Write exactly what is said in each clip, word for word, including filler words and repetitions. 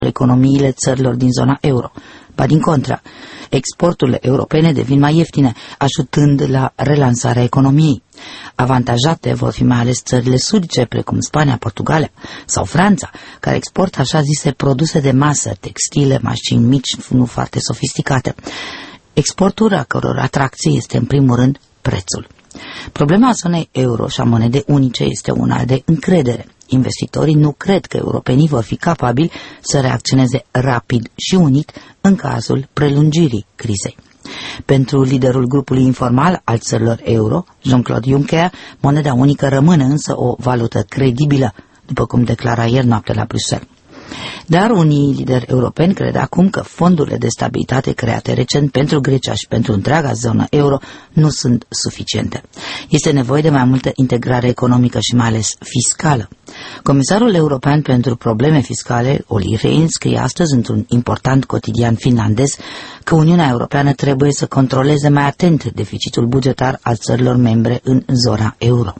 economiile țărilor din zona euro. Ba din contră, exporturile europene devin mai ieftine, ajutând la relansarea economiei. Avantajate vor fi mai ales țările sudice, precum Spania, Portugalia sau Franța, care exportă așa zise produse de masă, textile, mașini mici, nu foarte sofisticate. Exportul a căror atracție este în primul rând prețul. Problema zonei euro și a monedei unice este una de încredere. Investitorii nu cred că europenii vor fi capabili să reacționeze rapid și unit în cazul prelungirii crizei. Pentru liderul grupului informal al țărilor euro, Jean-Claude Juncker, moneda unică rămâne însă o valută credibilă, după cum declara ieri noapte la Bruxelles. Dar unii lideri europeni cred acum că fondurile de stabilitate create recent pentru Grecia și pentru întreaga zonă euro nu sunt suficiente. Este nevoie de mai multă integrare economică și mai ales fiscală. Comisarul european pentru probleme fiscale, Olli Rehn, scrie astăzi într-un important cotidian finlandez că Uniunea Europeană trebuie să controleze mai atent deficitul bugetar al țărilor membre în zona euro.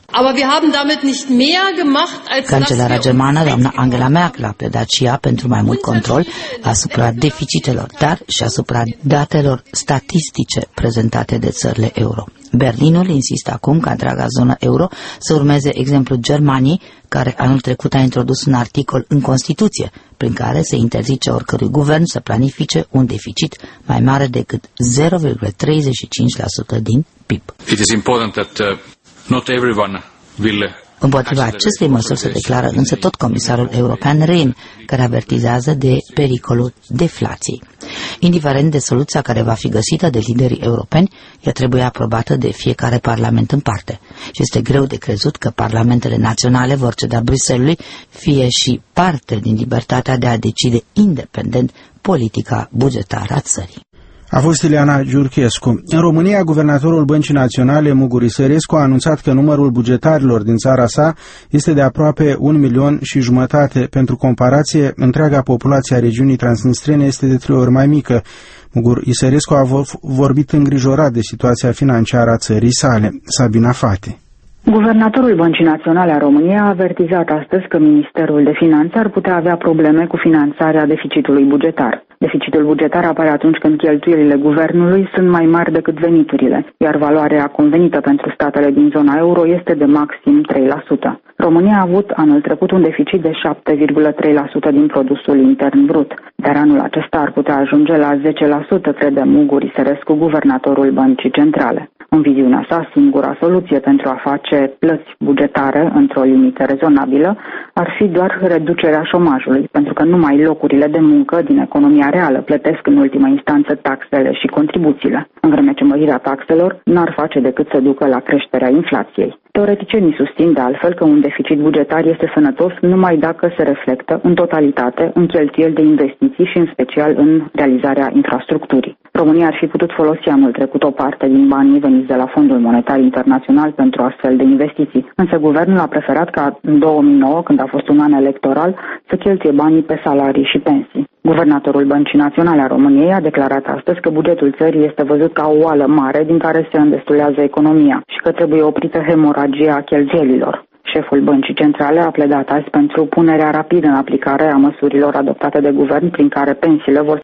Cancelara germană, doamna Angela Merkel, a pledat și ea pentru mai mult control asupra deficitelor, dar și asupra datelor statistice prezentate de țările euro. Berlinul insistă acum ca întreaga zonă euro să urmeze exemplul Germaniei, care anul trecut a introdus un articol în Constituție, prin care se interzice oricărui guvern să planifice un deficit mai mare decât zero virgulă treizeci și cinci la sută din P I B. It is important that uh, not everyone will Împotriva acestei măsuri se declară însă tot comisarul european Rehn, care avertizează de pericolul deflației. Indiferent de soluția care va fi găsită de liderii europeni, ea trebuie aprobată de fiecare parlament în parte. Și este greu de crezut că parlamentele naționale vor ceda Bruxellesului fie și parte din libertatea de a decide independent politica bugetară a țării. A fost Ileana Giurchescu. În România, guvernatorul Băncii Naționale, Mugur Isărescu, a anunțat că numărul bugetarilor din țara sa este de aproape un milion și jumătate. Pentru comparație, întreaga populație a regiunii transnistrene este de trei ori mai mică. Mugur Isărescu a vorbit îngrijorat de situația financiară a țării sale. Sabina Fate. Guvernatorul Băncii Naționale a României a avertizat astăzi că Ministerul de Finanțe ar putea avea probleme cu finanțarea deficitului bugetar. Deficitul bugetar apare atunci când cheltuielile guvernului sunt mai mari decât veniturile, iar valoarea convenită pentru statele din zona euro este de maxim trei la sută. România a avut anul trecut un deficit de șapte virgulă trei la sută din produsul intern brut, dar anul acesta ar putea ajunge la zece la sută, crede Mugur Isărescu, guvernatorul Băncii Centrale. În viziunea sa, singura soluție pentru a face plăți bugetare într-o limită rezonabilă ar fi doar reducerea șomajului, pentru că numai locurile de muncă din economia reală plătesc în ultima instanță taxele și contribuțiile, în vreme ce mărirea taxelor n-ar face decât să ducă la creșterea inflației. Teoreticienii susțin de altfel că un deficit bugetar este sănătos numai dacă se reflectă în totalitate în cheltuieli de investiții și în special în realizarea infrastructurii. România ar fi putut folosi anul trecut o parte din banii veniți de la Fondul Monetar Internațional pentru astfel de investiții, însă guvernul a preferat ca în două mii nouă, când a fost un an electoral, să cheltuie banii pe salarii și pensii. Guvernatorul Băncii Naționale a României a declarat astăzi că bugetul țării este văzut ca o oală mare din care se îndestulează economia și că trebuie oprită hemoragia cheltuielilor. Șeful Băncii Centrale a pledat azi pentru punerea rapidă în aplicare a măsurilor adoptate de guvern prin care pensiile vor